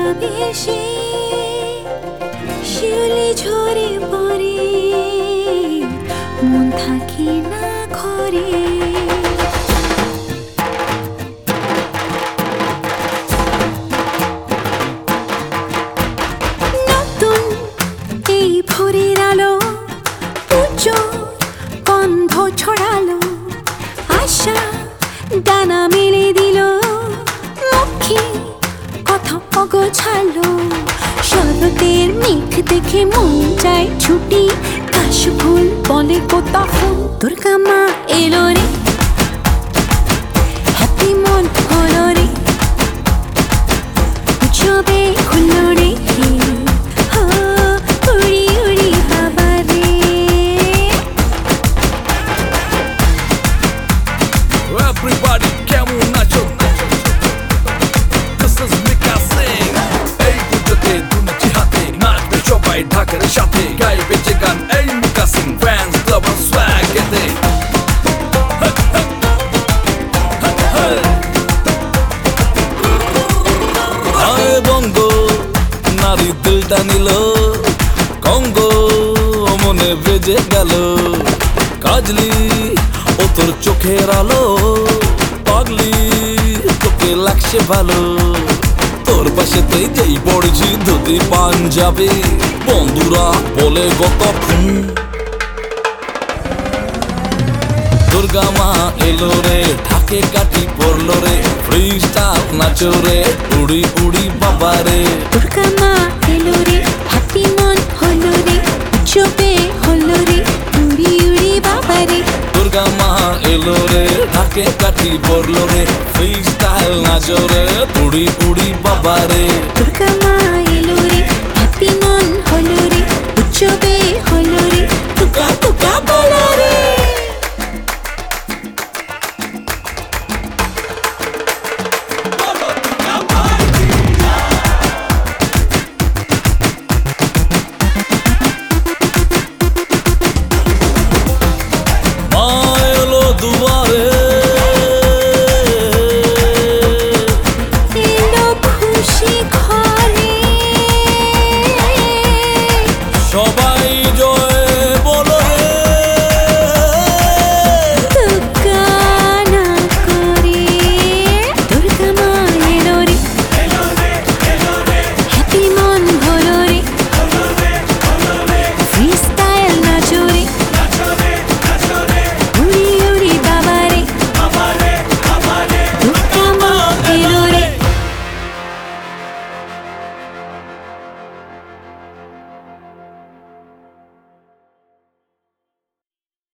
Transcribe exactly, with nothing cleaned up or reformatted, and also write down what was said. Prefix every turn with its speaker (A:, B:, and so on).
A: ভালোবেসে শিউলি ঝরে পড়ে মন থাকে না ঘরে নতুন এই ভোরের আলো উজ্জ্বল গন্ধ ছড়ালো আশা ডানা মেলে দিল মুখে কথা অগোছালো শরতের মেঘ দেখে মন চায় ছুটি কাশ ফুল বলে কোথা ফুল দুর্গা মা এলো রে হ্যাপি মন হলো রে উৎসবে খুললো রে হো উড়ি উড়ি বাবা রে
B: Everybody কেমন নাচো This is Mika Singh এই পুজোতে দুলছি হাতে নাচবে সবাই ঢাকের সাথে গাইবে যে গান এই Mika Singh fans lovers swag এতে হায় বঙ্গ নারী দিলটা নিল কঙ্গো মনে বেজে গেল কাজলি ও তোর চোখের আলো পাগলি তোকে লাগছে ভালো তোর পাশে তুই যেই পড়েছি ধুতি পাঞ্জাবি বন্ধুরা বলে কতক্ষণ দুর্গা মা এলো রে ঢাকে কাটি পড়লো রে ফ্রি স্টাইল নাচো রে উড়ি উড়ি বাবা রে
A: দুর্গা মা এলো রে হ্যাপি মন হলো রে উৎসবে হলো রে উড়ি উড়ি বাবা রে
B: দুর্গা মা এলো রে ঢাকে কাটি পড়লো রে ফ্রি স্টাইল নাচো রে উড়ি উড়ি বাবা রে
A: দুর্গা মা